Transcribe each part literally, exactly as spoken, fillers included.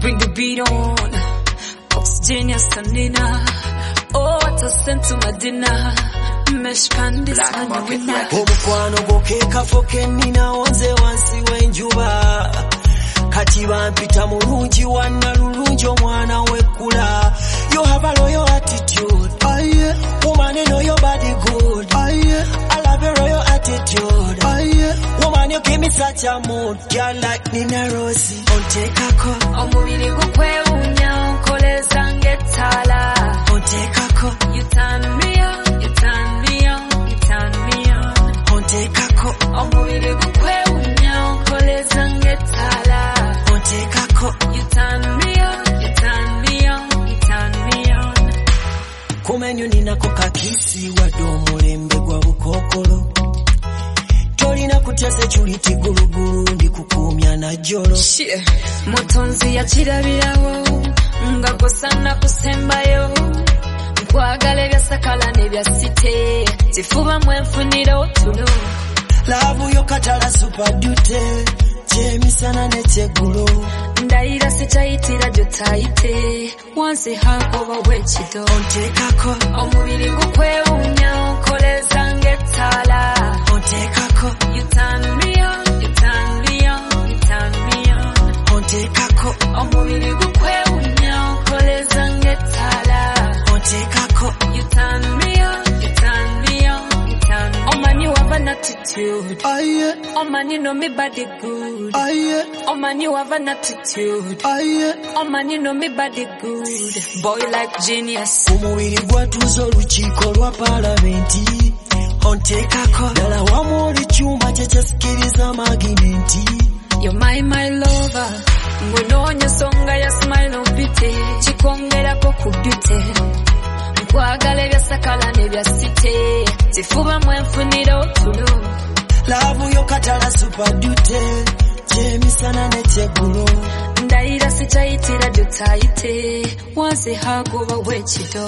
bring the beat on. Oxygen ya stamina. Oh, what a sent to my dinner. Meshkandi sana wina. Omukwano gokeka foke nina onze wansi wenjuba. Kati bampita mulungi wanna lulungi omwana wekula. You have a loyal attitude. Aye. Woman, you know your body good. Aye. I love your royal attitude. Aye. Woman, you give me such a mood. Girl like Nina Rosie. Ontekako. Omubiri gukwe unya ukoleza ngetala. Ontekako. You turn me on, you turn me on, you turn me on. Ontekako. Omubiri gukwe unya ukoleza ngetala. Ontekako. You turn me on, you turn me on, you turn me on. Kumenyu nina kokakisi wadomulembe gwa bukokolo. Tolina kutese chuliti gulugulu ndi kukumya na jolo. Shit. Motonzi ya chirabirawo nga gosana kusembayo. Nkwagala byasakala ne byasite. Tifuba mwenfunira otulo. Lavu yo katala super dute. Jemisana ne chegulo. Ndaira sichayitira jotaite. Wansi hakoba wechido. Ontekako. Omubiri gukwe unya ukoleza ngetala. Ontekako. You turn me on, you turn me on, you turn me on. Ontekako. Omubiri gukwe unya ukoleza ngetala. Ontekako. You turn me on, you turn me on, you turn me on. Oh man, you have an attitude. Aye. Oh man, you know me body good. Aye. Oh man, you have an attitude. Aye. Oh man, you know me body good. Boy like genius. Omubiri gwatuzo olukiiko lwa palamenti. Ontekako. Dala wamuli chuma chechesikiriza magimenti. You're my, my lover. Ngononya songa ya smile opite. Chikongera ko kubite. Nkwagala byasakala ne byasite. Tifuba mwenfunira otulo. Lavu yo katala super dute. Jemisana ne chegulo. Ndaira sichayitira jotaite. Wansi hagoba wechido.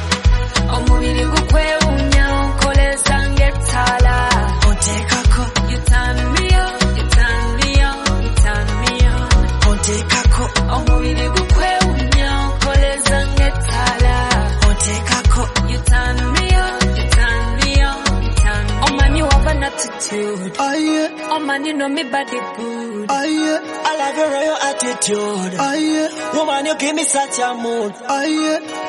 Omubiri gukwe unya ukoleza ngetala. Ontekako. You turn me on, you turn me on, you turn me on. Ontekako. Omubiri gukwe unya ukoleza ngetala. Ontekako. You turn me on, you turn me on, you turn me on. Oh man, you have an attitude. Aye. Oh man, you know me body good. Aye. I love your royal attitude. Aye. Woman, you give me such a mood. Aye.